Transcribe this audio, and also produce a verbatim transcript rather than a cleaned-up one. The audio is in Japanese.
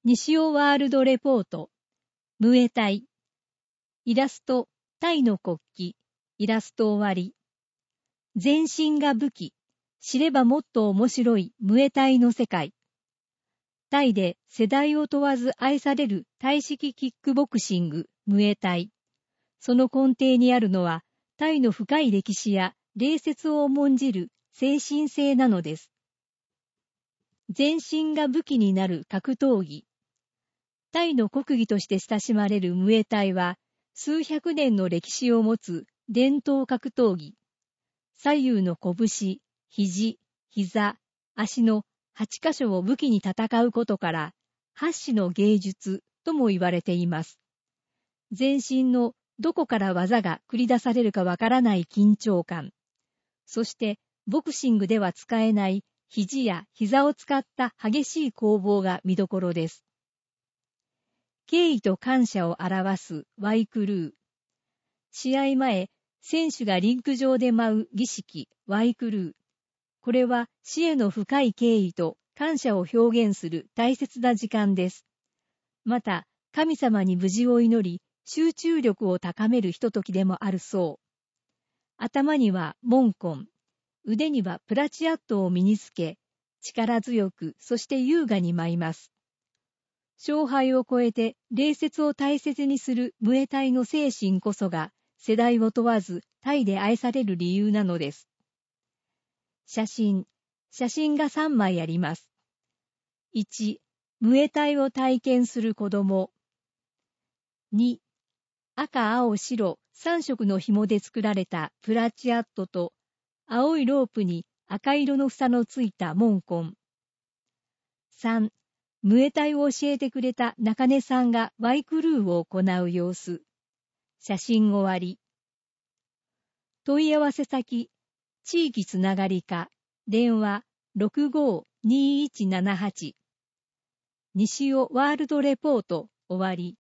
西尾ワールドレポート、ムエタイ、イラスト、タイの国旗、イラスト終わり。全身が武器、知ればもっと面白いムエタイの世界。タイで世代を問わず愛されるタイ式キックボクシング、ムエタイ。その根底にあるのは、タイの深い歴史や礼節を重んじる精神性なのです。全身が武器になる格闘技。タイの国技として親しまれるムエタイは、数百年の歴史を持つ伝統格闘技。左右の拳、肘、膝、足のはちかしょを武器に戦うことから、八種の芸術とも言われています。全身のどこから技が繰り出されるかわからない緊張感。そして、ボクシングでは使えない肘や膝を使った激しい攻防が見どころです。敬意と感謝を表すワイクルー。試合前、選手がリンク上で舞う儀式ワイクルー。これは死への深い敬意と感謝を表現する大切な時間です。また、神様に無事を祈り、集中力を高めるひとときでもあるそう。頭にはモンコン、腕にはプラチアットを身につけ、力強く、そして優雅に舞います。勝敗を超えて礼節を大切にするムエタイの精神こそが世代を問わずタイで愛される理由なのです。写真。写真がさんまいあります。いち、ムエタイを体験する子供。に、赤、青、白さんしょくの紐で作られたプラチアットと青いロープに赤色の房のついたモンコン。さん、ムエタイを教えてくれた中根さんがワイクルーを行う様子。写真終わり。問い合わせ先、地域つながり課、電話 ろくごーにーいちななはち。西尾ワールドレポート終わり。